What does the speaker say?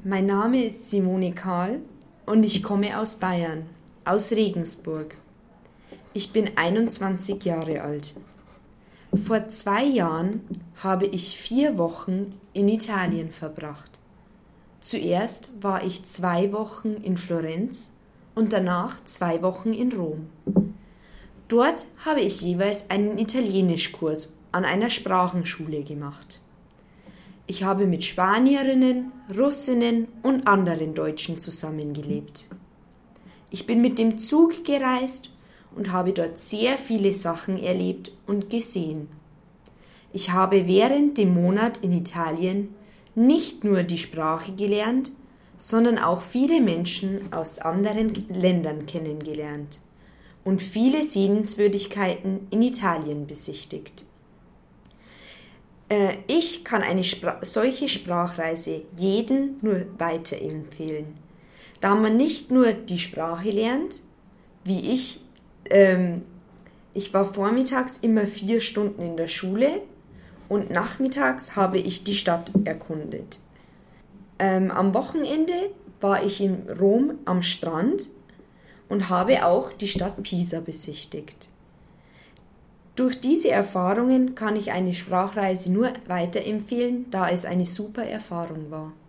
Mein Name ist Simone Kahl und ich komme aus Bayern, aus Regensburg. Ich bin 21 Jahre alt. Vor 2 Jahren habe ich 4 Wochen in Italien verbracht. Zuerst war ich 2 Wochen in Florenz und danach 2 Wochen in Rom. Dort habe ich jeweils einen Italienischkurs an einer Sprachenschule gemacht. Ich habe mit Spanierinnen, Russinnen und anderen Deutschen zusammengelebt. Ich bin mit dem Zug gereist und habe dort sehr viele Sachen erlebt und gesehen. Ich habe während dem Monat in Italien nicht nur die Sprache gelernt, sondern auch viele Menschen aus anderen Ländern kennengelernt und viele Sehenswürdigkeiten in Italien besichtigt. Ich kann eine solche Sprachreise jedem nur weiterempfehlen, da man nicht nur die Sprache lernt, wie ich war vormittags immer 4 Stunden in der Schule und nachmittags habe ich die Stadt erkundet. Am Wochenende war ich in Rom am Strand und habe auch die Stadt Pisa besichtigt. Durch diese Erfahrungen kann ich eine Sprachreise nur weiterempfehlen, da es eine super Erfahrung war.